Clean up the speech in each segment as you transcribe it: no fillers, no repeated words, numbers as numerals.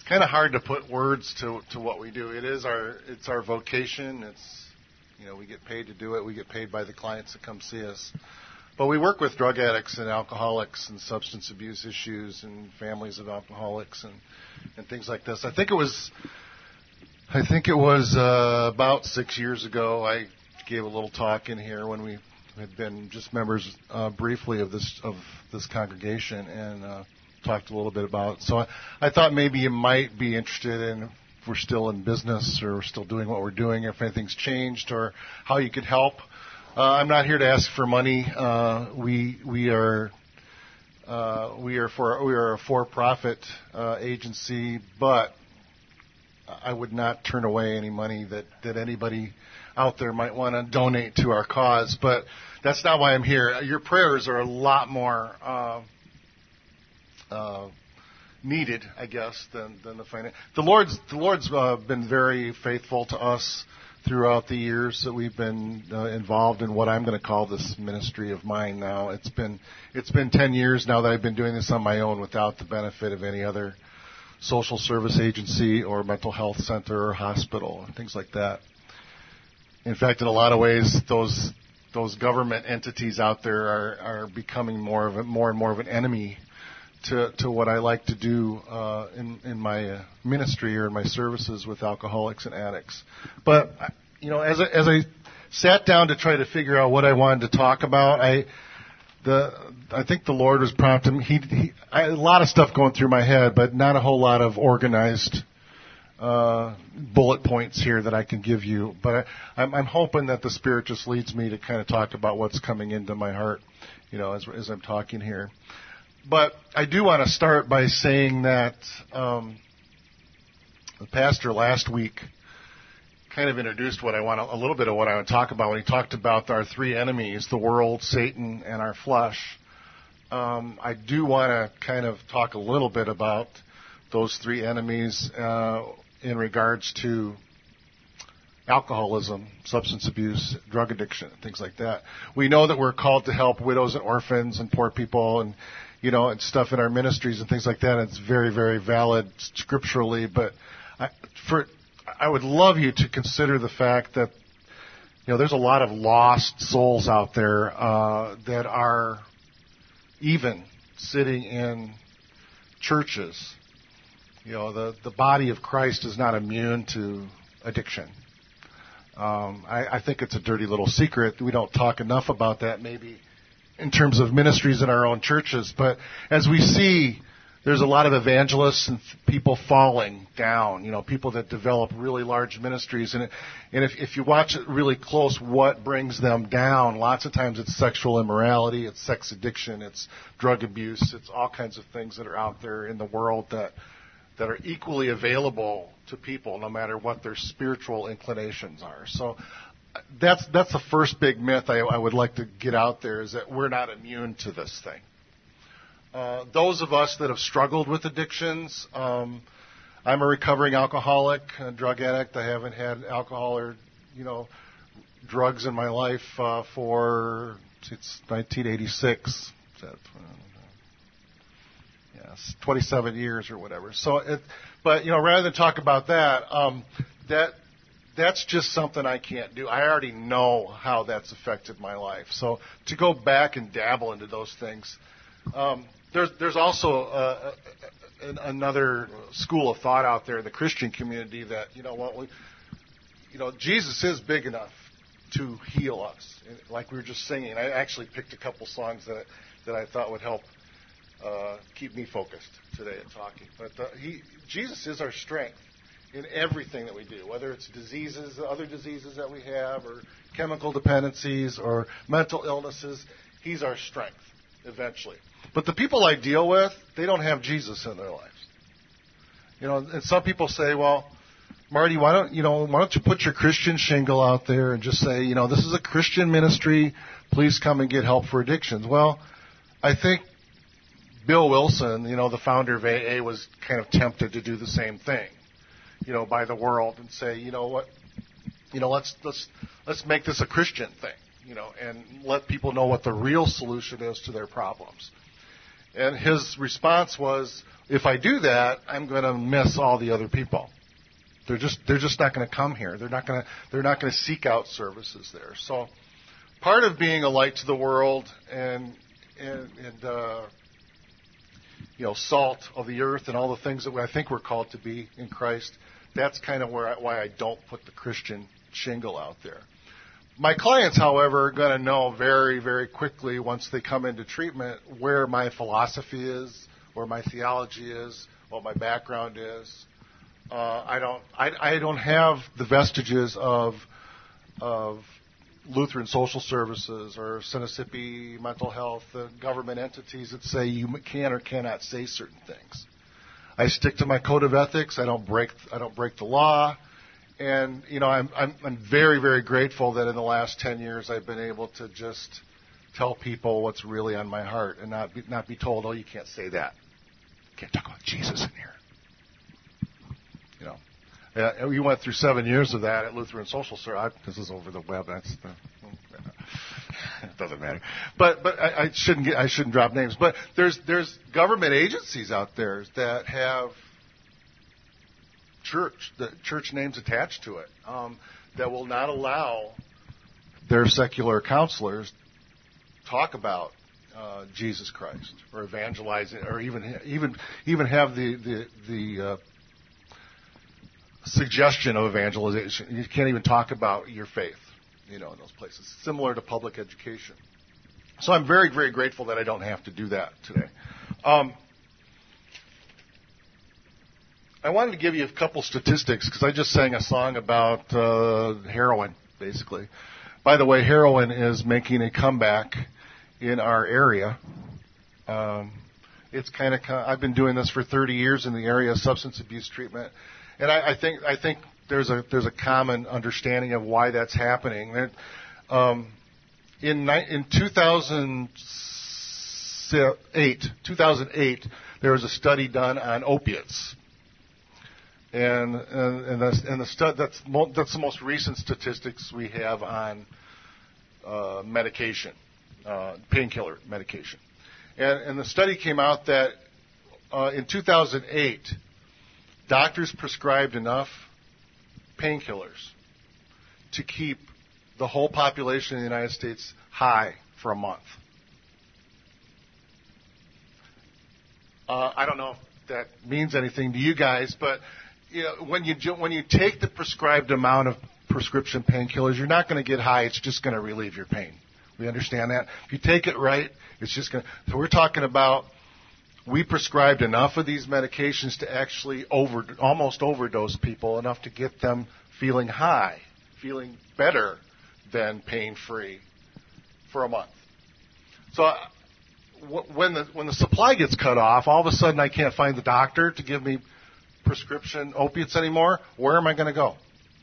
kind of hard to put words to what we do. It's our vocation. We get paid to do it. We get paid by the clients that come see us. But we work with drug addicts and alcoholics and substance abuse issues and families of alcoholics and things like this. I think it was about 6 years ago. I gave a little talk in here when we had been just members briefly of this congregation and talked a little bit about it. So I thought maybe you might be interested in, if we're still in business or we're still doing what we're doing, if anything's changed or how you could help. I'm not here to ask for money. We are a for-profit agency, but I would not turn away any money that anybody out there might want to donate to our cause. But that's not why I'm here. Your prayers are a lot more needed, I guess, than the finance. The Lord's been very faithful to us throughout the years that we've been involved in what I'm going to call this ministry of mine now. It's been 10 years now that I've been doing this on my own without the benefit of any other social service agency or mental health center or hospital and things like that. In fact, in a lot of ways, those government entities out there are becoming more and more of an enemy to what I like to do in my ministry or in my services with alcoholics and addicts. But as I sat down to try to figure out what I wanted to talk about, I think the Lord was prompting me. I had a lot of stuff going through my head, but not a whole lot of organized bullet points here that I can give you. But I'm hoping that the Spirit just leads me to kind of talk about what's coming into my heart, as I'm talking here. But I do want to start by saying that the pastor last week kind of introduced a little bit of what I want to talk about when he talked about our three enemies, the world, Satan, and our flesh. I do want to kind of talk a little bit about those three enemies in regards to alcoholism, substance abuse, drug addiction, things like that. We know that we're called to help widows and orphans and poor people and stuff in our ministries and things like that. It's very, very valid scripturally, but I would love you to consider the fact that, there's a lot of lost souls out there that are even sitting in churches. The body of Christ is not immune to addiction. I think it's a dirty little secret. We don't talk enough about that maybe in terms of ministries in our own churches. But as we see, there's a lot of evangelists and people falling down, people that develop really large ministries. And if you watch it really close, what brings them down? Lots of times it's sexual immorality, it's sex addiction, it's drug abuse, it's all kinds of things that are out there in the world that are equally available to people no matter what their spiritual inclinations are. So that's the first big myth I would like to get out there, is that we're not immune to this thing. Those of us that have struggled with addictions, I'm a recovering alcoholic, a drug addict. I haven't had alcohol or, drugs in my life since 1986. Yes, 27 years or whatever. But rather than talk about that, that's just something I can't do. I already know how that's affected my life. So to go back and dabble into those things, there's also another school of thought out there in the Christian community that Jesus is big enough to heal us. Like we were just singing, I actually picked a couple songs that I thought would help keep me focused today at talking. But Jesus is our strength in everything that we do, whether it's diseases, other diseases that we have, or chemical dependencies, or mental illnesses. He's our strength eventually. But the people I deal with, they don't have Jesus in their lives. And some people say, well, Marty, why don't you put your Christian shingle out there and just say, this is a Christian ministry. Please come and get help for addictions. Well, I think Bill Wilson, the founder of AA, was kind of tempted to do the same thing, by the world and say, let's make this a Christian thing, and let people know what the real solution is to their problems. And his response was, if I do that, I'm going to miss all the other people. They're just not going to come here. They're not going to seek out services there. So part of being a light to the world and salt of the earth and all the things that I think we're called to be in Christ, that's kind of why I don't put the Christian shingle out there. My clients, however, are going to know very, very quickly once they come into treatment where my philosophy is, where my theology is, what my background is. I don't have the vestiges of Lutheran Social Services or Sinisippi Mental Health, the government entities that say you can or cannot say certain things. I stick to my code of ethics. I don't break the law. And, I'm very, very grateful that in the last 10 years I've been able to just tell people what's really on my heart and not be told, oh, you can't say that. You can't talk about Jesus in here. We went through 7 years of that at Lutheran Social Service. This is over the web. It doesn't matter. But I shouldn't drop names. But there's government agencies out there that have church names attached to it, that will not allow their secular counselors talk about Jesus Christ or evangelize it, or even have the suggestion of evangelization. You can't even talk about your faith, in those places. Similar to public education. So I'm very, very grateful that I don't have to do that today. I wanted to give you a couple statistics because I just sang a song about heroin, basically. By the way, heroin is making a comeback in our area. It's I've been doing this for 30 years in the area of substance abuse treatment, and I think there's a common understanding of why that's happening. In 2008, there was a study done on opiates. And that's the most recent statistics we have on medication, painkiller medication. And the study came out that in 2008, doctors prescribed enough painkillers to keep the whole population in the United States high for a month. I don't know if that means anything to you guys, but when you take the prescribed amount of prescription painkillers, you're not going to get high. It's just going to relieve your pain. We understand that. If you take it right, it's just going to. So we're talking about we prescribed enough of these medications to actually almost overdose people, enough to get them feeling high, feeling better than pain-free for a month. So when the supply gets cut off, all of a sudden I can't find the doctor to give me prescription opiates anymore. Where am I going to go?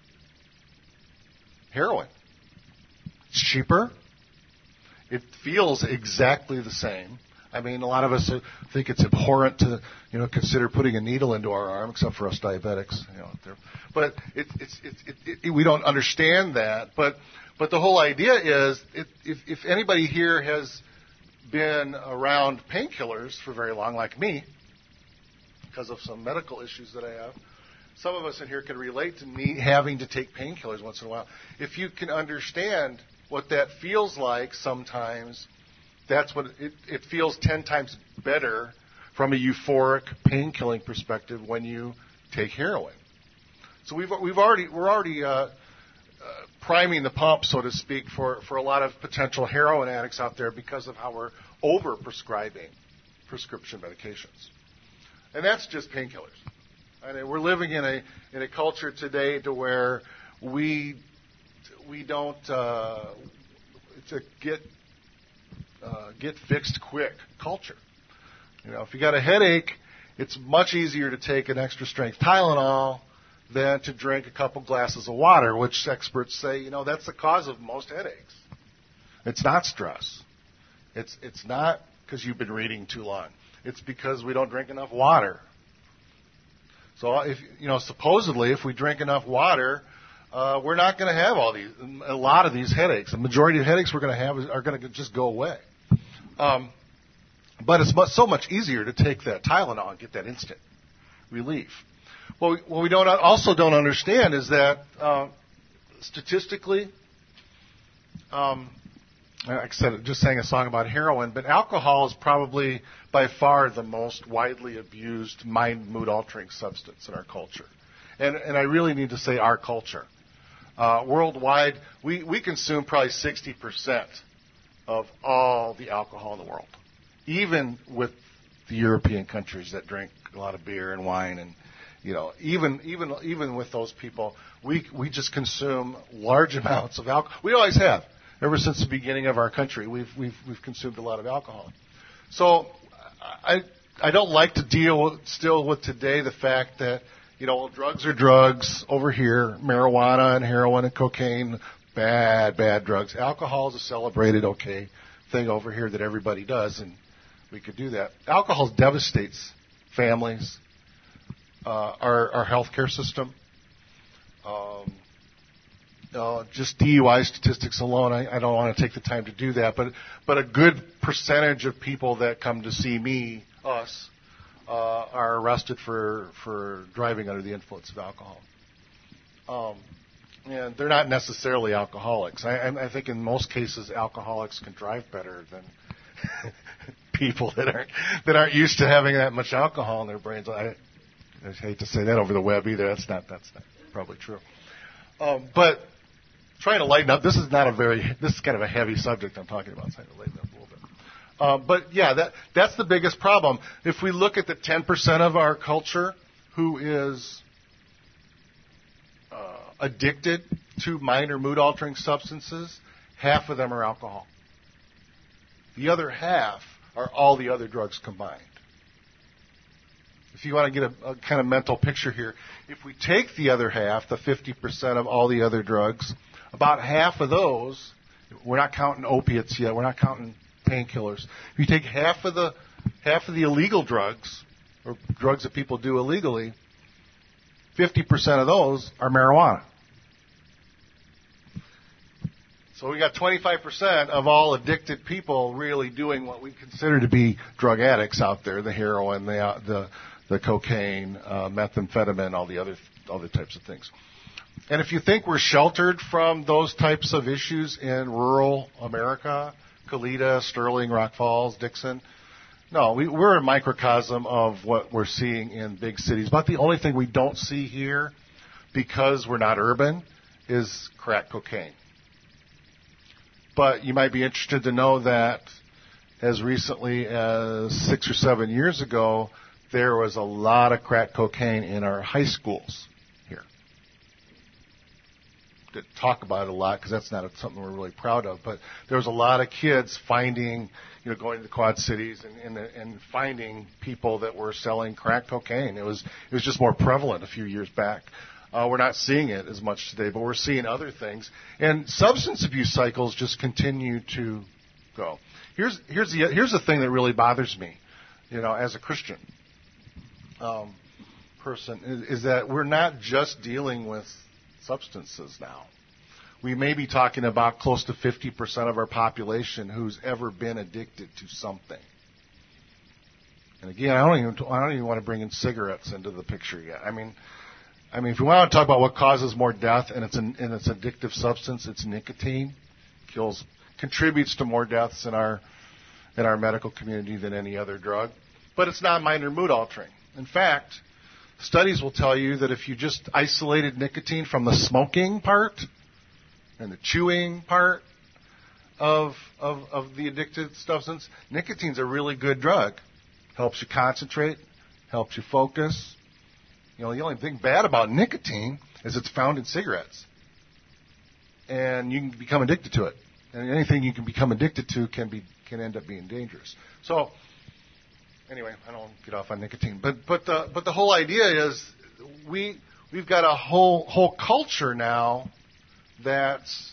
Heroin. It's cheaper. It feels exactly the same. I mean, a lot of us think it's abhorrent to, consider putting a needle into our arm, except for us diabetics. But we don't understand that. But the whole idea is, if anybody here has been around painkillers for very long, like me, because of some medical issues that I have, some of us in here can relate to me having to take painkillers once in a while. If you can understand what that feels like sometimes, that's what it feels 10 times better from a euphoric pain-killing perspective when you take heroin. So we're already priming the pump, so to speak, for a lot of potential heroin addicts out there because of how we're over-prescribing prescription medications. And that's just painkillers. I mean, we're living in a culture today to where we don't it's a get fixed quick culture. If you got a headache, it's much easier to take an extra strength Tylenol than to drink a couple glasses of water, which experts say, that's the cause of most headaches. It's not stress. It's not because you've been reading too long. It's because we don't drink enough water. So supposedly if we drink enough water, we're not going to have a lot of these headaches. The majority of headaches we're going to have are going to just go away. But it's so much easier to take that Tylenol and get that instant relief. What we don't understand is that statistically, like I said, just sang a song about heroin, but alcohol is probably by far the most widely abused mind mood altering substance in our culture. And I really need to say our culture. Worldwide, we consume probably 60% of all the alcohol in the world, even with the European countries that drink a lot of beer and wine, and even with those people, we just consume large amounts of alcohol. We always have. Ever since the beginning of our country, we've consumed a lot of alcohol. So I don't like to deal still with today the fact that drugs are drugs over here, marijuana and heroin and cocaine, bad drugs. Alcohol is a celebrated okay thing over here that everybody does, and we could do that. Alcohol devastates families, our healthcare system. Just DUI statistics alone, I don't want to take the time to do that, but a good percentage of people that come to see us, are arrested for driving under the influence of alcohol. And they're not necessarily alcoholics. I think in most cases alcoholics can drive better than people that aren't used to having that much alcohol in their brains. I hate to say that over the web either. That's not probably true. But trying to lighten up. This is kind of a heavy subject I'm talking about. Trying to lighten up a little bit. But yeah, that's the biggest problem. If we look at the 10% of our culture who is addicted to minor mood altering substances, half of them are alcohol. The other half are all the other drugs combined. If you want to get a kind of mental picture here, if we take the other half, the 50% of all the other drugs, about half of those, we're not counting opiates yet, we're not counting painkillers. If you take half of the illegal drugs, or drugs that people do illegally, 50% of those are marijuana. So we got 25% of all addicted people really doing what we consider to be drug addicts out there: the heroin, the cocaine, methamphetamine, all the other types of things. And if you think we're sheltered from those types of issues in rural America, Kalita, Sterling, Rock Falls, Dixon, no, we're a microcosm of what we're seeing in big cities. About the only thing we don't see here, because we're not urban, is crack cocaine. But you might be interested to know that as recently as 6 or 7 years ago, there was a lot of crack cocaine in our high schools here. Didn't talk about it a lot because that's not something we're really proud of. But there was a lot of kids finding, going to the Quad Cities and finding people that were selling crack cocaine. It was just more prevalent a few years back. We're not seeing it as much today, but we're seeing other things. And substance abuse cycles just continue to go. Here's the thing that really bothers me, as a Christian person, is that we're not just dealing with substances now. We may be talking about close to 50% of our population who's ever been addicted to something. And again, I don't even want to bring in cigarettes into the picture yet. I mean, if we want to talk about what causes more death, and it's an addictive substance, it's nicotine. Contributes to more deaths in our medical community than any other drug. But it's not minor mood altering. In fact, studies will tell you that if you just isolated nicotine from the smoking part and the chewing part of the addictive substance, nicotine's a really good drug. Helps you concentrate, helps you focus. The only thing bad about nicotine is it's found in cigarettes. And you can become addicted to it. And anything you can become addicted to can end up being dangerous. So, anyway, I don't want to get off on nicotine. But the whole idea is we've got a whole culture now that's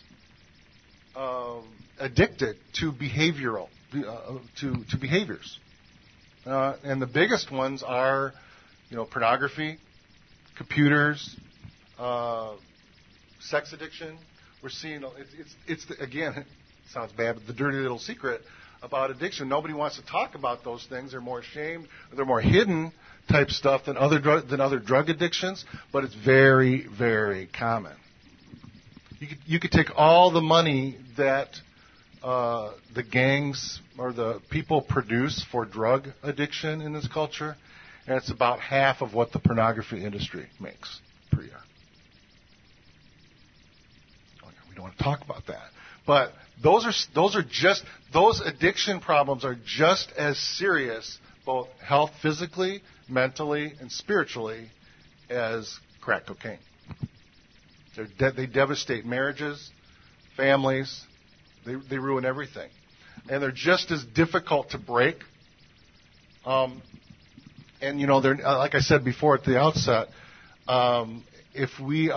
addicted to behavioral to behaviors. And the biggest ones are, pornography, computers, sex addiction. We're seeing again, it sounds bad, but the dirty little secret about addiction. Nobody wants to talk about those things. They're more ashamed, or they're more hidden type stuff than other drug addictions, but it's very, very common. You could take all the money that the gangs or the people produce for drug addiction in this culture, and it's about half of what the pornography industry makes per year. We don't want to talk about that, but those addiction problems are just as serious, both health, physically, mentally, and spiritually, as crack cocaine. They devastate marriages, families. They ruin everything, and they're just as difficult to break. And they're like I said before at the outset. If we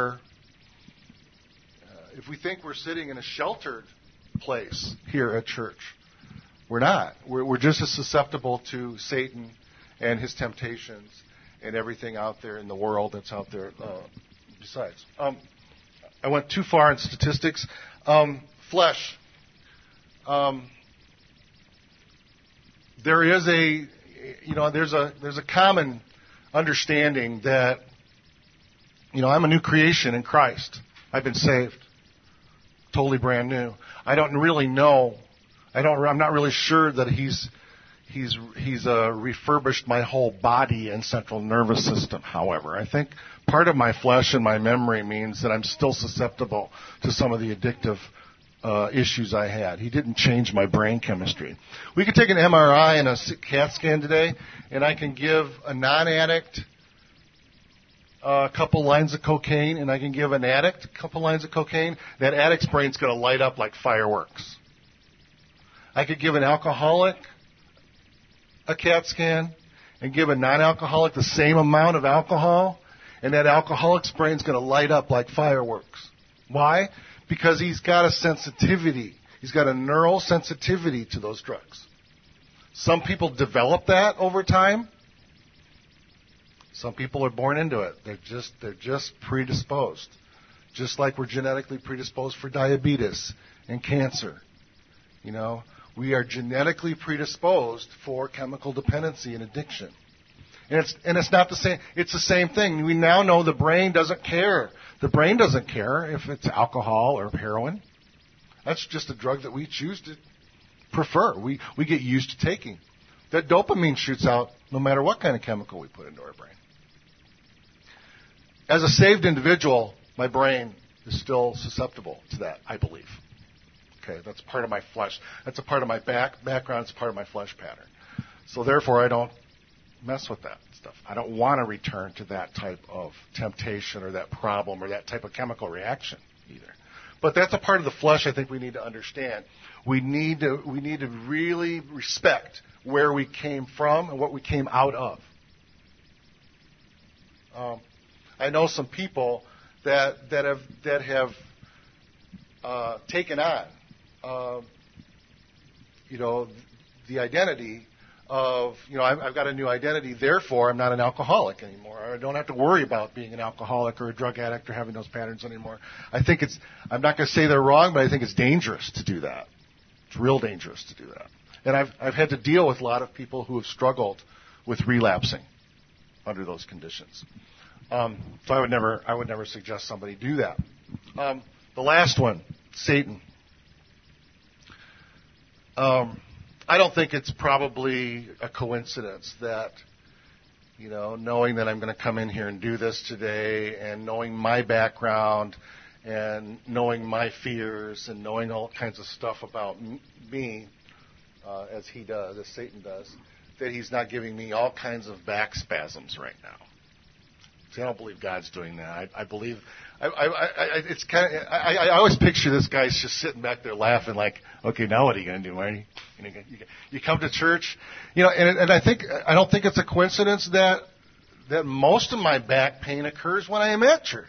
think we're sitting in a sheltered place here at church, we're not. We're just as susceptible to Satan and his temptations and everything out there in the world that's out there besides. I went too far in statistics. Flesh. There is there's a common understanding that, I'm a new creation in Christ. I've been saved. Totally brand new. I don't really know. I'm not really sure that he's refurbished my whole body and central nervous system. However, I think part of my flesh and my memory means that I'm still susceptible to some of the addictive issues I had. He didn't change my brain chemistry. We could take an MRI and a CAT scan today, and I can give a non-addict a couple lines of cocaine, and I can give an addict a couple lines of cocaine. That addict's brain's going to light up like fireworks. I could give an alcoholic a CAT scan and give a non-alcoholic the same amount of alcohol, and that alcoholic's brain's going to light up like fireworks. Why? Because he's got a sensitivity. He's got a neural sensitivity to those drugs. Some people develop that over time. Some people are born into it. They're just predisposed. Just like we're genetically predisposed for diabetes and cancer. We are genetically predisposed for chemical dependency and addiction. And it's not the same. It's the same thing. We now know the brain doesn't care. The brain doesn't care if it's alcohol or heroin. That's just a drug that we choose to prefer. We get used to taking. That dopamine shoots out no matter what kind of chemical we put into our brain. As a saved individual, my brain is still susceptible to that, I believe. Okay, that's part of my flesh. That's a part of my background. It's part of my flesh pattern. So therefore, I don't mess with that stuff. I don't want to return to that type of temptation or that problem or that type of chemical reaction either. But that's a part of the flesh I think we need to understand. We need to really respect where we came from and what we came out of. I know some people that have taken on the identity of, I've got a new identity, therefore I'm not an alcoholic anymore. I don't have to worry about being an alcoholic or a drug addict or having those patterns anymore. I'm not going to say they're wrong, but I think it's dangerous to do that. It's real dangerous to do that. And I've had to deal with a lot of people who have struggled with relapsing under those conditions. So I would never suggest somebody do that. The last one, Satan. I don't think it's probably a coincidence that, knowing that I'm going to come in here and do this today, and knowing my background, and knowing my fears, and knowing all kinds of stuff about me, as he does, as Satan does, that he's not giving me all kinds of back spasms right now. See, I don't believe God's doing that. I believe it's kind of. I always picture this guy just sitting back there laughing, like, okay, now what are you going to do, Marty? You come to church, and I don't think it's a coincidence that most of my back pain occurs when I am at church.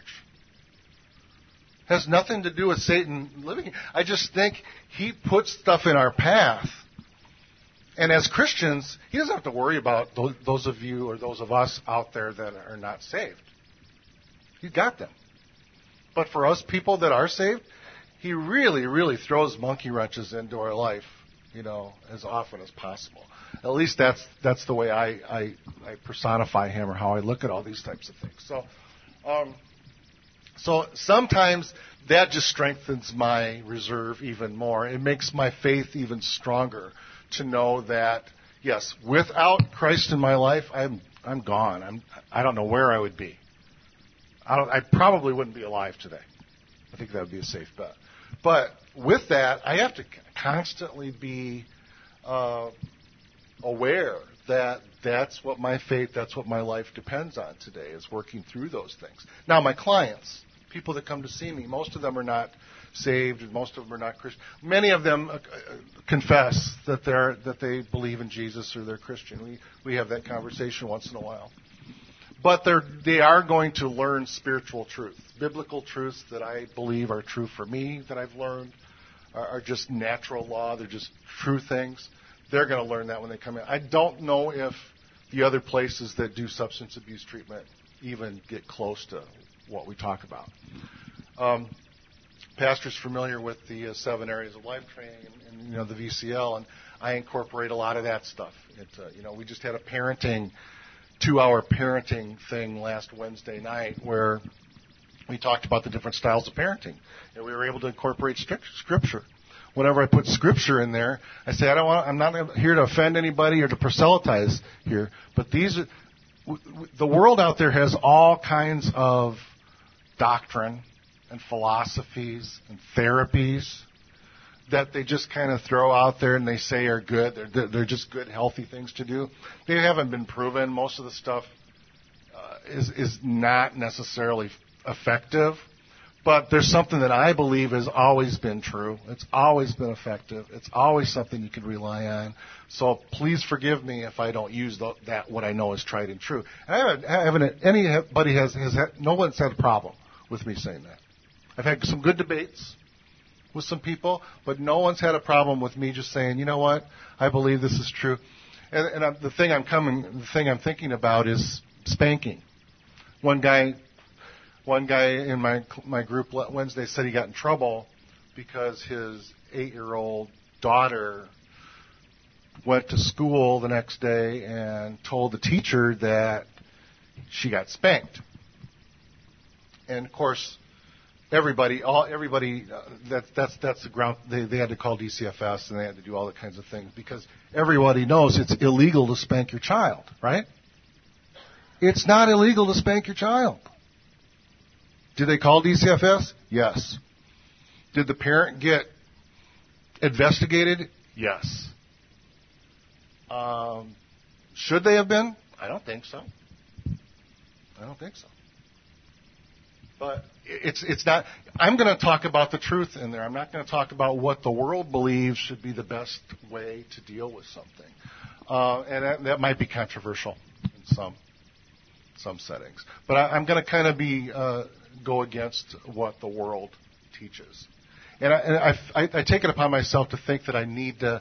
Has nothing to do with Satan living. I just think he puts stuff in our path. And as Christians, he doesn't have to worry about those of you or those of us out there that are not saved. He's got them. But for us people that are saved, he really, really throws monkey wrenches into our life as often as possible. At least that's the way I personify him, or how I look at all these types of things. So sometimes that just strengthens my reserve even more. It makes my faith even stronger to know that, yes, without Christ in my life, I'm gone. I don't know where I would be. I probably wouldn't be alive today. I think that would be a safe bet. But with that, I have to constantly be aware that that's what my faith, that's what my life depends on today, is working through those things. Now, my clients, people that come to see me, most of them are not saved, and most of them are not Christian. Many of them confess that they believe in Jesus or they're Christian. We have that conversation once in a while. But they are going to learn spiritual truth. Biblical truths that I believe are true for me, that I've learned, are just natural law. They're just true things. They're going to learn that when they come in. I don't know if the other places that do substance abuse treatment even get close to what we talk about. Pastor's familiar with the 7 areas of life training and the VCL, and I incorporate a lot of that stuff. We just had a 2-hour parenting thing last Wednesday night where we talked about the different styles of parenting, and we were able to incorporate Scripture. Whenever I put Scripture in there, I say I'm not here to offend anybody or to proselytize here, but the world out there has all kinds of doctrine and philosophies and therapies that they just kind of throw out there and they say are good. They're just good, healthy things to do. They haven't been proven. Most of the stuff is not necessarily effective. But there's something that I believe has always been true. It's always been effective. It's always something you can rely on. So please forgive me if I don't use what I know is tried and true. And no one's had a problem with me saying that. I've had some good debates with some people, but no one's had a problem with me just saying, you know what, I believe this is true. And the thing I'm thinking about is spanking. One guy in my group Wednesday said he got in trouble because his 8-year-old daughter went to school the next day and told the teacher that she got spanked. And of course, everybody, that's the ground. They had to call DCFS and they had to do all the kinds of things because everybody knows it's illegal to spank your child, right? It's not illegal to spank your child. Did they call DCFS? Yes. Did the parent get investigated? Yes. Should they have been? I don't think so. But it's not. I'm going to talk about the truth in there. I'm not going to talk about what the world believes should be the best way to deal with something. And that might be controversial in some settings. But I'm going to kind of go against what the world teaches. And I take it upon myself to think that I need to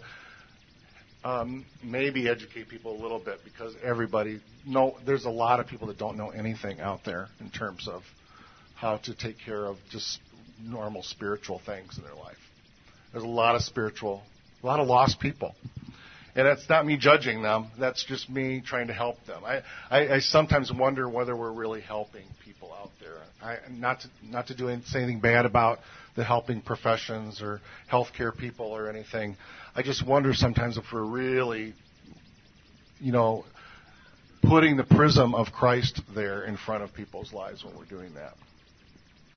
maybe educate people a little bit because there's a lot of people that don't know anything out there in terms of how to take care of just normal spiritual things in their life. There's a lot of lost people. And that's not me judging them. That's just me trying to help them. I sometimes wonder whether we're really helping people out there. Not to say anything bad about the helping professions or healthcare people or anything. I just wonder sometimes if we're really, putting the prism of Christ there in front of people's lives when we're doing that.